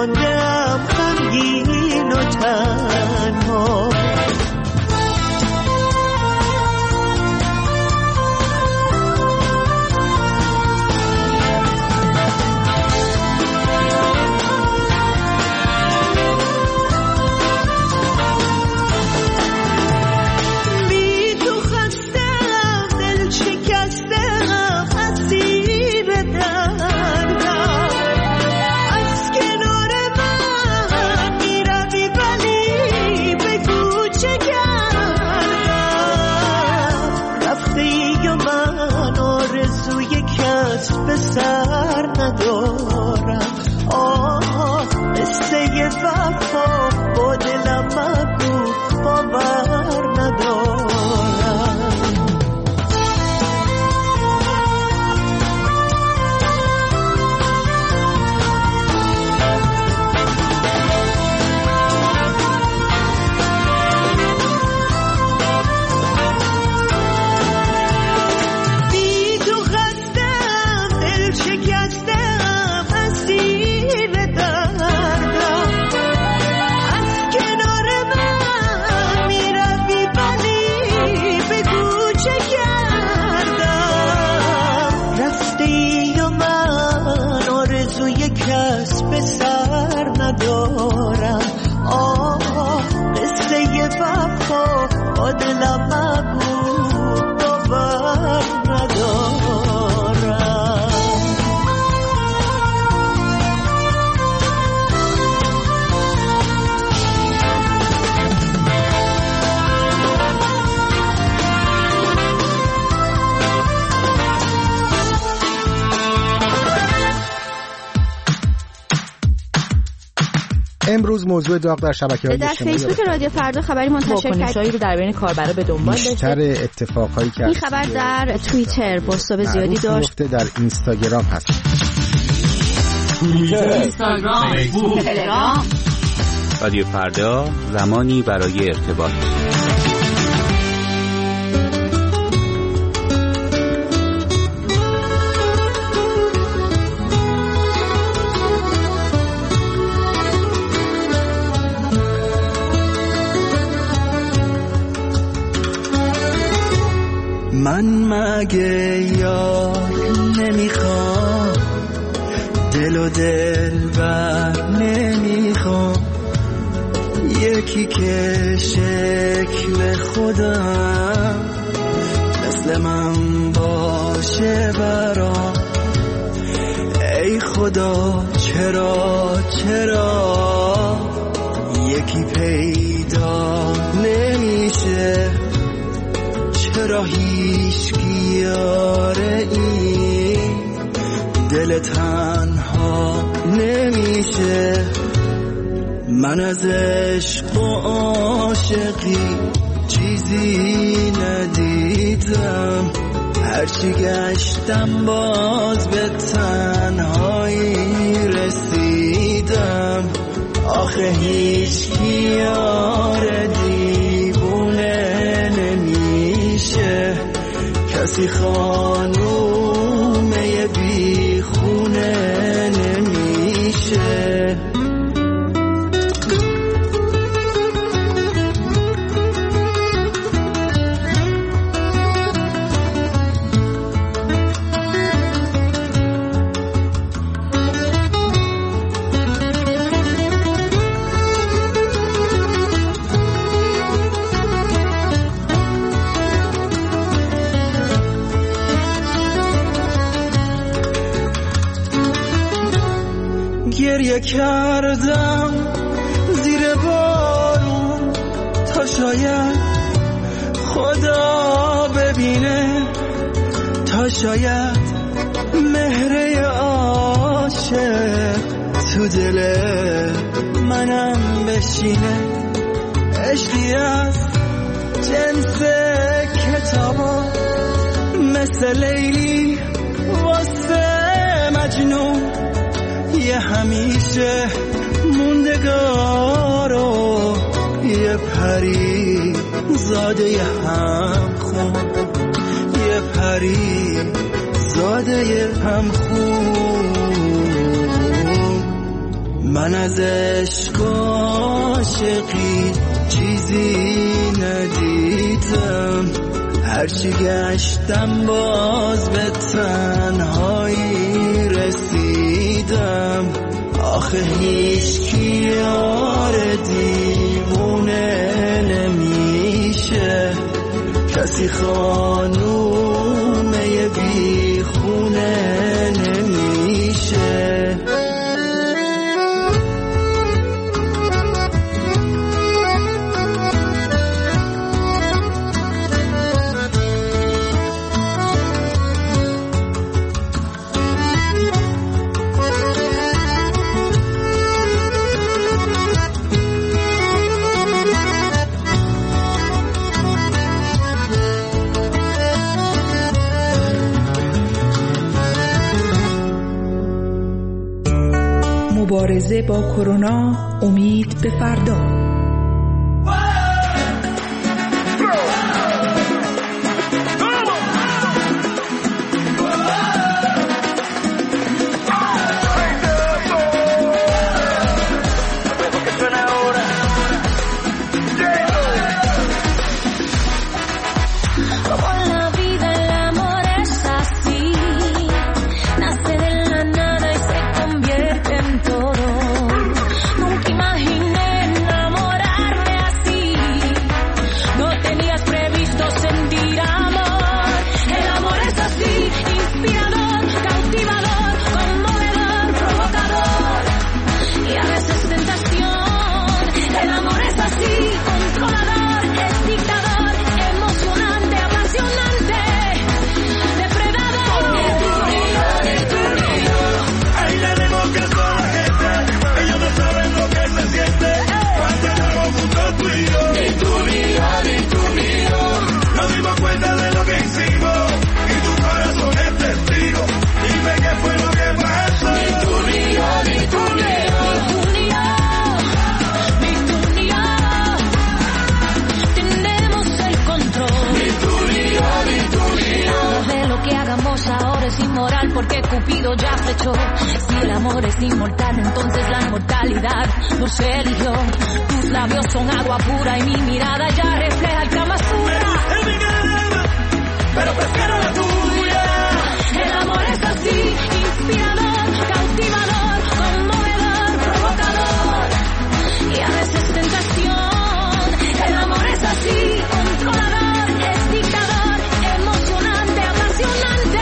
ماندم غمگین و تنها. به سر ندارم قصه وفا با دلم مگو باور ندارم. کس به سر ندارم قصه وفا با دلم مگو باور ندارم. امروز موضوع داغ در شبکه‌های اجتماعی در فیسبوک رادیو فردا خبری منتشر کرد رو در بین کاربرا به دنبال داشته. بیشتر اتفاقایی که این خبر در توییتر پست‌های زیادی داشت. در اینستاگرام هست. اینستاگرام، فیسبوک، تلگرام. رادیو فردا، زمانی برای ارتباط. من مگه یار نمیخوام، دل و دل بر نمیخوام، یکی که شکل خودم مثل من باشه برام. ای خدا چرا یکی پیدا نمیشه، چرا هیچکی یاره این دل تنها نمیشه. من از عشق و عاشقی چیزی ندیدم، هرچی گشتم باز به تنهایی رسیدم. آخه هیچکی یاره دیوونه نمیشه، کسی خانومه بی خونه نمیشه. گریه کردم زیر بارون تا شاید خدا ببینه، تا شاید مهر عاشق تو دل منم بشینه. عشقی از جنس کتابا مثل لیلی واسه مجنون، یه همیشه موندگارو، یه پری زاده هم خون، یه پری زاده هم خون. من از عشق و عاشقی چیزی ندیدم، هرچی گشتم باز به تنهایی رسیدم. آخه هیچ کی یار دیوونه نمیشه، کسی خانومه بی خونه نمیشه. مبارزه با کرونا، امید به فردا. Porque Cupido ya flechó. Si el amor es inmortal, entonces la inmortalidad no se eligió. Tus labios son agua pura y mi mirada ya refleja el Kama Sutra. Pero prefiero la tuya. El amor es así, inspirador, cautivador, conmovedor, provocador y a veces tentación. El amor es así, controlador, es dictador, emocionante, apasionante.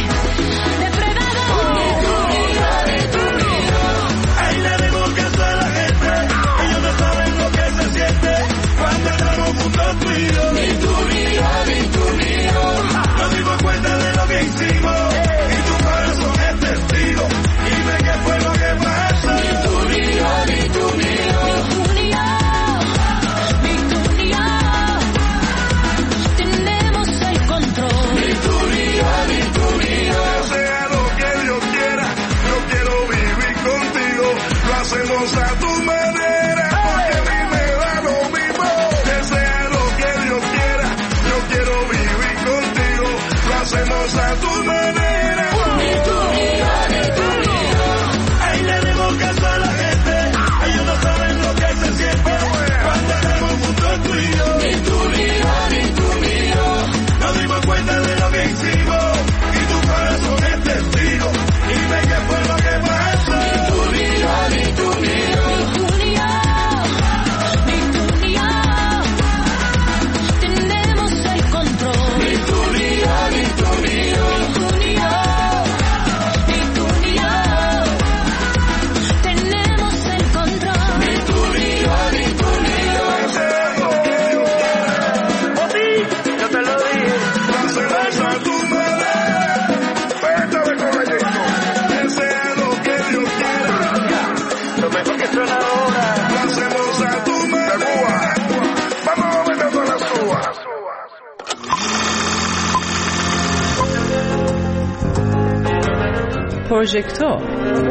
پروژکتور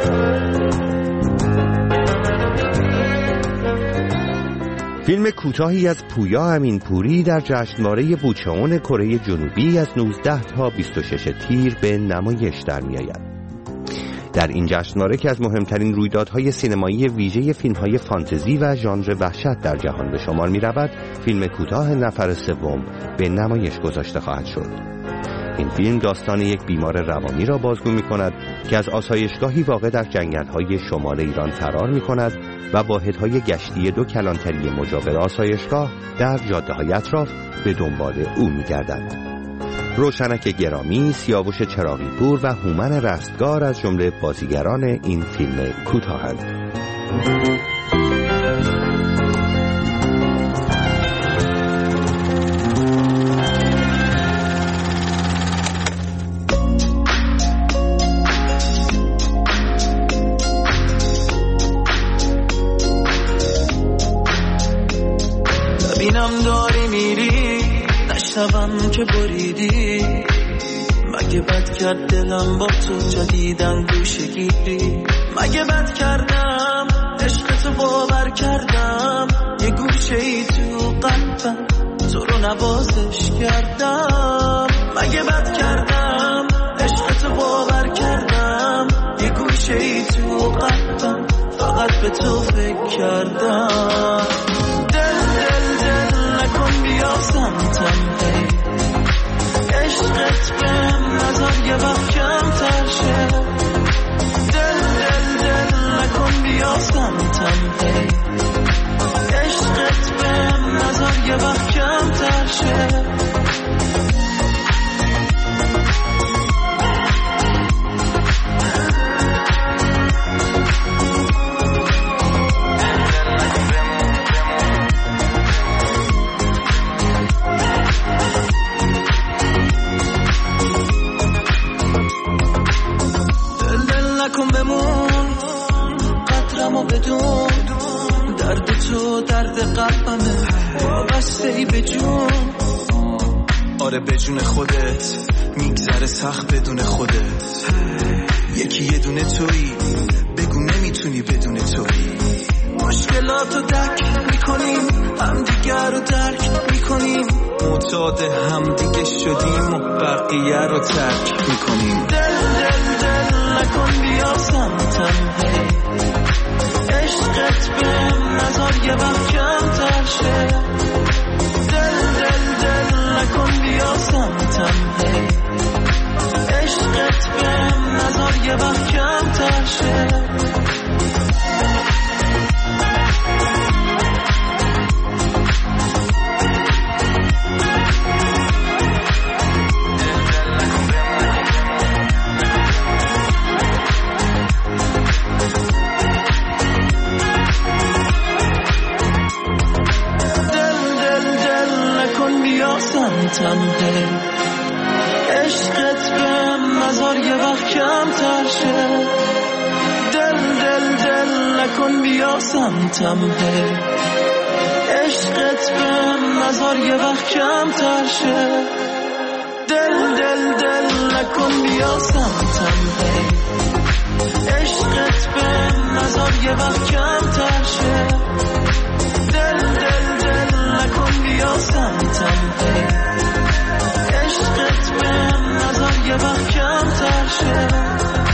فیلم کوتاهی از پویا امینپوری در جشنواره بوچهون کره جنوبی از 19 تا 26 تیر به نمایش در می‌آید. در این جشنواره که از مهمترین رویدادهای سینمایی ویژه فیلم‌های فانتزی و ژانر وحشت در جهان به شمار می‌رود، فیلم کوتاه نفر سوم به نمایش گذاشته خواهد شد. این فیلم داستان یک بیمار روانی را بازگو می‌کند که از آسایشگاهی واقع در جنگل‌های شمال ایران فرار می‌کند و واحدهای گشتی 2 کلانتری مجاور آسایشگاه در جاده‌های اطراف به دنبال او می‌گردند. روشنک گرامی، سیاوش چراغی پور و هومن رستگار از جمله بازیگران این فیلم کوتاهند. ببینم داری میری، نشنوم که بریدی، مگه بد کرد دلم با تو جدیدن گوشه گیری، مگه بد کردم عشق تو باور کردم، یه گوشه ای تو قلبم تو رو نوازش کردم، مگه بد کردم عشق تو باور کردم، یه گوشه ای تو قلبم فقط به تو فکر کردم. نکن بیا سمتم هی، عشقت بهم نذار یه وقت کمتر شه، دل نکن بیا سمتم هی، عشقت بهم نذار یه وقت کمتر شه. نکن بمون قدرمو بدون، درد تو درد قلبمه وابسته ای به جون، آره به جون خودت میگذره سخت بدون خودت، یکی یه دونه تویی بگو نمیتونی بدون تویی، مشکلاتو درک میکنیم همدیگر رو درک میکنیم، معتاد همدیگه شدیم و بقیه رو ترک میکنیم. دل نکن بیا سمتم هی، عشقت بهم نذار یه وقت کمتر شه، دل نکن بیا سمتم هی، عشقت بهم نذار یه وقت کمتر شه. سمتم هی، عشقت بهم نذار یه وقت کمتر شه، دل نکن بیا سمتم هی، عشقت بهم نذار یه وقت کمتر شه، دل نکن بیا سمتم هی، عشقت بهم نذار یه وقت کمتر شه، دل نکن بیا سمتم هی، عشقت بهم نذار یه وقت کمتر شه.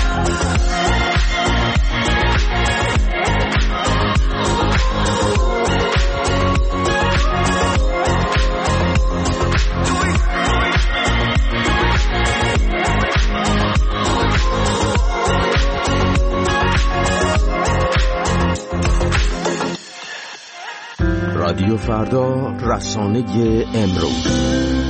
رادیو فردا، رسانه امروز.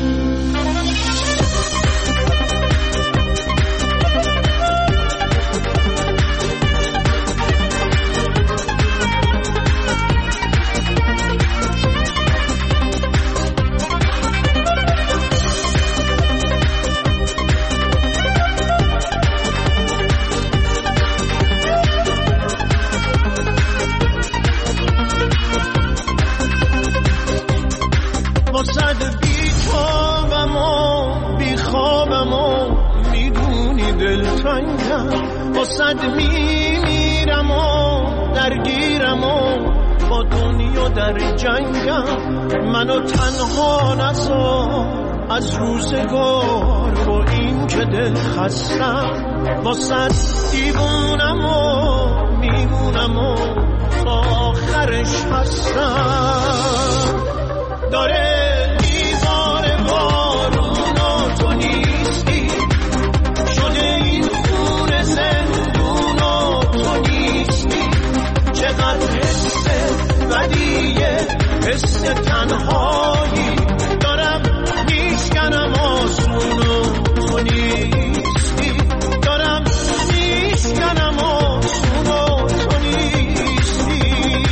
واسد میمیرم و درگیرم و با دنیا در جنگم، منو تنها نذار از روزگار و این که دل خستم واسه دیوونم و میمونم و آخرش هستم داره میباره بارون و تو نیستی شده این خون زندون و تو نیستی چقدر حس بدیه حس تنهایی دارم میشکنم آسون و تو نیستی دارم میشکنم آسون و تو نیستی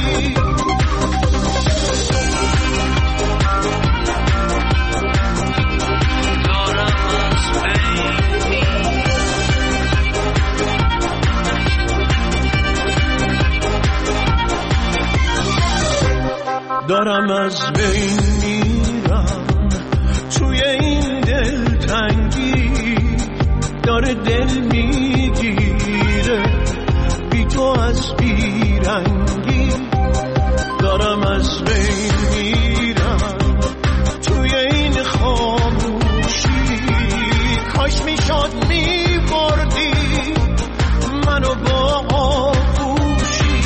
دارم از بین میرم توی این دلتنگی داره دل میگیره بی تو از بیرنگی دارم از بین میرم توی این خاموشی کاش میشد میبردی منو با آغوشی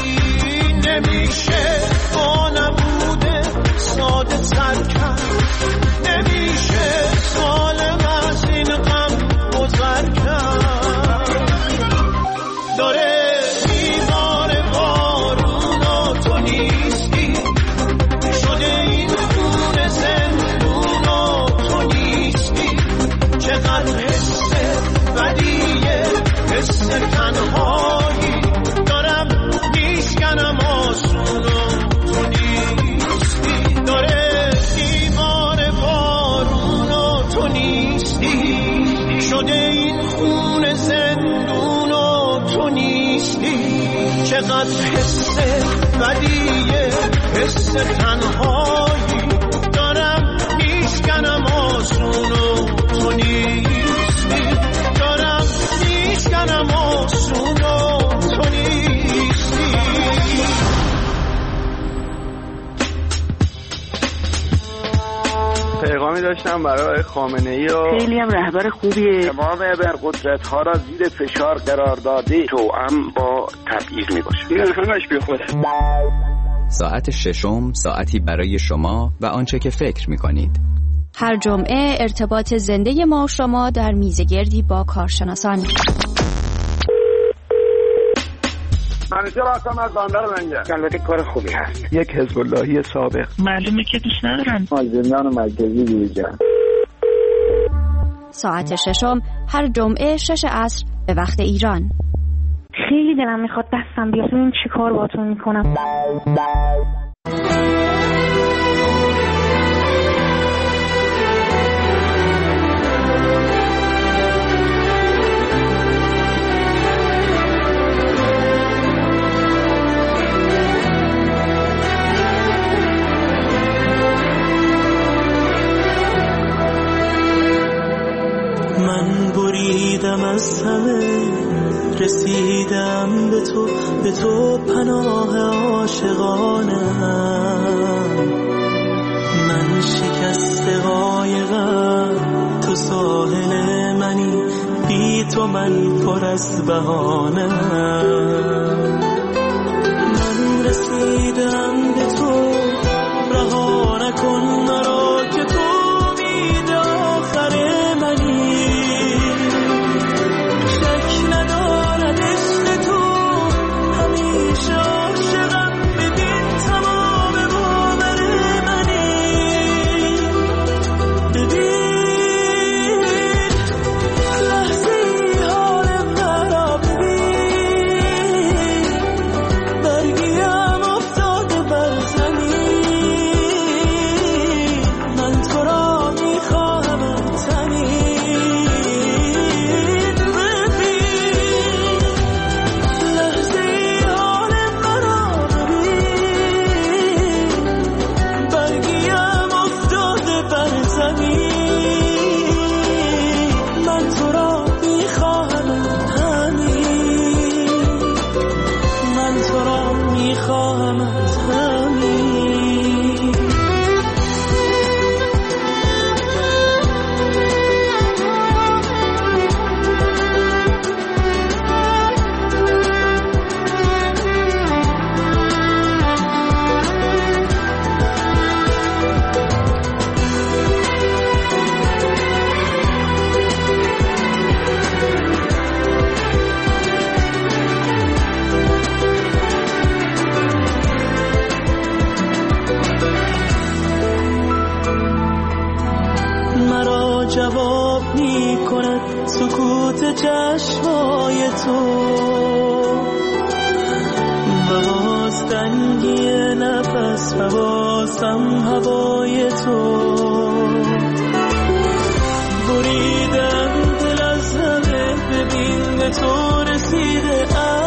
نمیشه با نبوده ساده سر کرد نمیشه سالم از این غم گذر کرد داره میباره بارون و تو نیستی شده این خون زندون و تو نیستی چقدر حس بدیه حس تنهایی دارم میشکنم آسون و تو نیستی داره دیوار بارون و تو نیستی شده این خون زندون و تو نیستی چقدر حس بدیه حس تنهایی دارم میشکنم آسون و تو نیستی دارم میشکنم آسون و تو نیستی پیغامی داشتم برای خامنه‌ای و خیلی هم رهبر خوبیه تمام ابرقدرت‌ها را زیر فشار قرار داده توأم با تبعیض میباشه این همش بیخوده ساعت ششم ساعتی برای شما و آنچه که فکر میکنید هر جمعه ارتباط زنده ما و شما در میزگردی با کارشناسان منیجر راستم از باندر منگه البته کار خوبی هست یک حزب اللهی سابق معلومه که دوست ندارن زندان مرکزی دیویژن ساعت ششم هر جمعه 6 عصر به وقت ایران خیلی دلم میخواد دستم بیاد ببین چی کار باتون میکنم من بریدم از همه رسیدم به تو پناه عاشقانم من شکست قایقم تو ساحل منی بی تو من پر از بهانه من رسیدم به تو رها نکن مرا که تو امید آخر منی شک ندارد عشق تو همیشه عاشقم ببین تمام باور منی ببین لحظه حال مرا ببین برگیم افتاده سکوت چشمای تو و باز تنگی نفس و بازم هوای تو بریدم دل از همه ببین به تو رسیده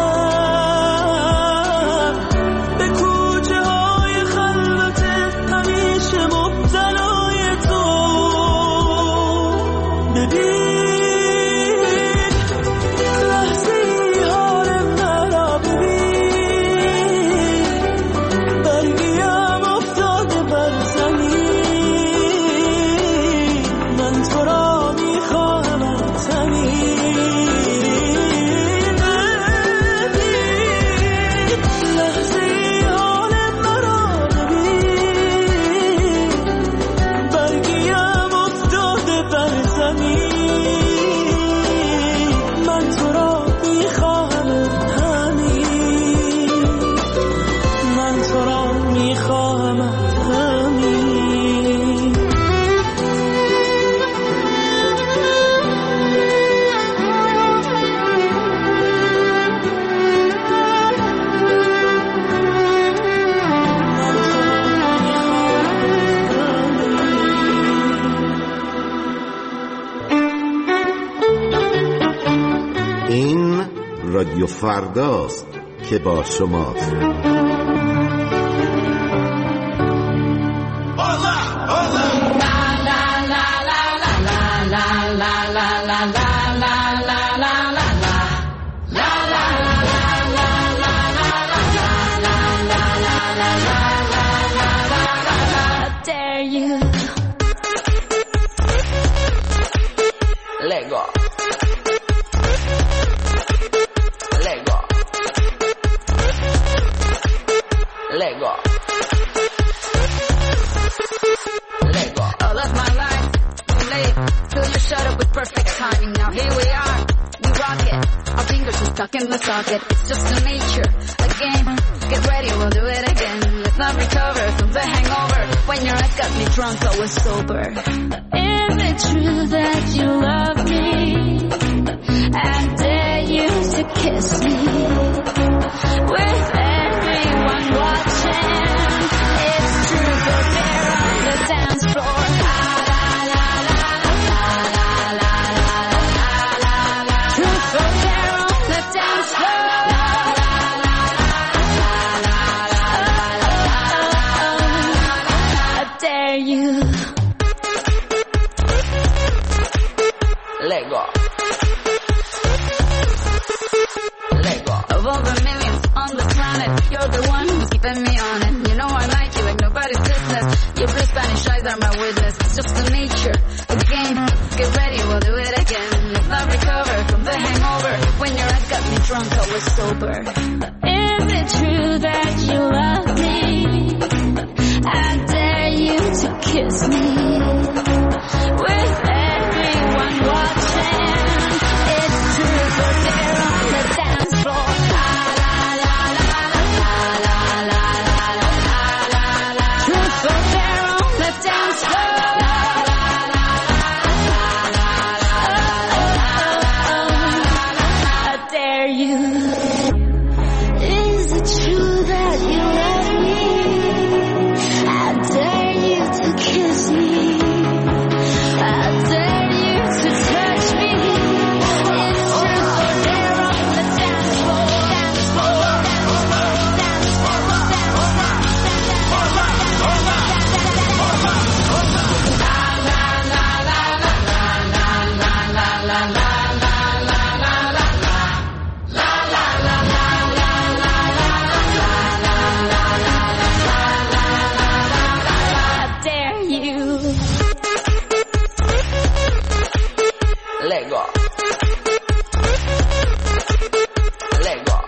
به کوچه های خلوته همیشه مبتلای تو ببین رادیو فرداست که با شماست. In the socket, it's just a nature, a game. Get ready, we'll do it again. Let's not recover from the hangover. When your eyes got me drunk, I was sober. Is it true that you love me? I dare you to kiss me with everyone watching. It's true, go there on the dance floor. Are my witness, it's just the nature, a game. Get ready, we'll do it again. Let's not recover from the hangover. When your eyes got me drunk, I was sober. Is it true that you love me? I dare you to kiss me with everyone watching. It's true, so there on the dance floor. Truth, so there on the dance floor. I dare you. Is it true that you love me? I dare you to kiss me. I dare you to touch me. It's true, so there on the dance floor. Dance floor, dance floor, dance floor, Lego. Lego.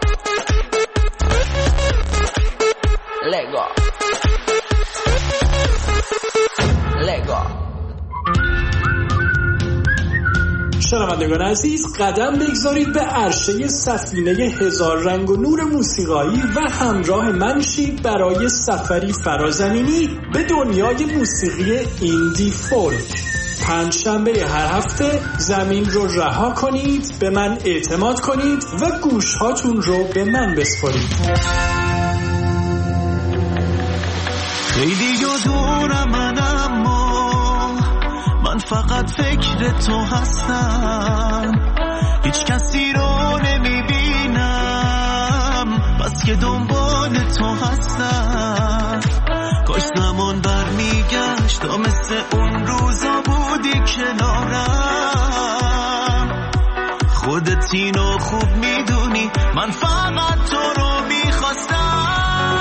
Lego. Lego. شنوندگان عزیز، قدم بگذارید به عرشه سفینه هزار رنگ و نور موسیقایی و همراه من شید برای سفری فرازمینی به دنیای موسیقی ایندی فولک. پنجشنبه هر هفته زمین رو رها کنید، به من اعتماد کنید و گوشهاتون رو به من بسپارید. خیلی دورم من، اما من فقط فکر تو هستم. هیچ کسی رو نمیبینم، بس که دنبال تو هستم. کاش زمان برمیگشت تا مثل اون روزا بودی کنارم. خودت اینو خوب میدونی، من فقط تو رو میخواستم.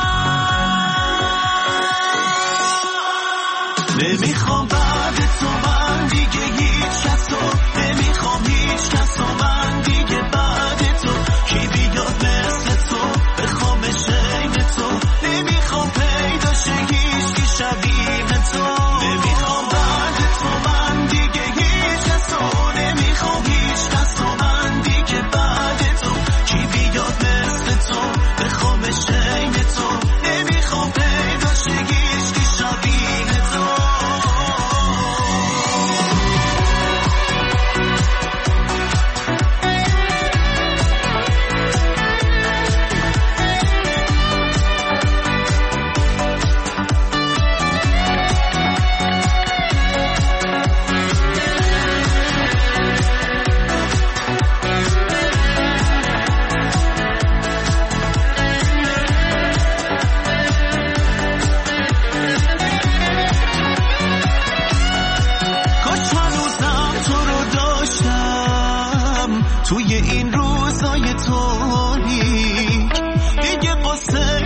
نمیخوام بعد تو من دیگه هیچ کس رو، نمیخوام هیچ کس رو من دیگه بعد تو. کی بیاد مثل تو بخوام شین تو، نمیخوام پیدا شه هیچ کی شبیه تو. نمیخوام بعد تو من دیگه هیچ کس رو، نمیخوام هیچ کس رو من دیگه بعد تو. کی بیاد مثل تو بخوام شین تو، نمیخوام پیدا شه هیچ کی شبیه تو. توی این روزای تاریک دیگه قصه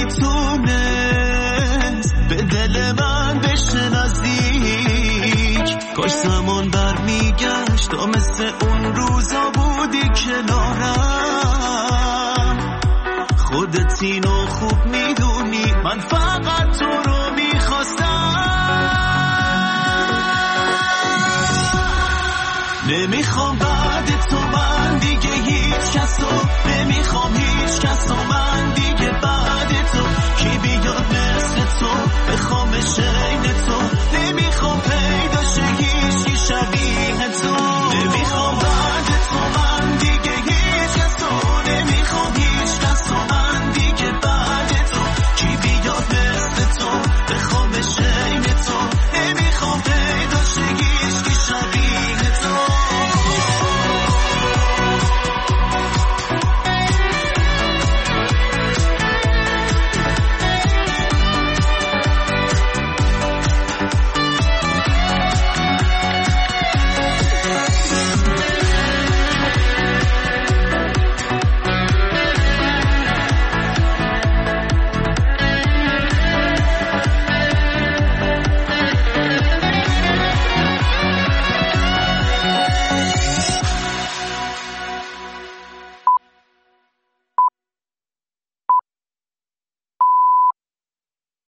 نمیتونست به دل من بشه نزدیک. کاش زمان برمیگشت تا مثل اون روزا بودی کنارم. خودت اینو خوب میدونی، من فقط تو رو میخواستم. نمیخوام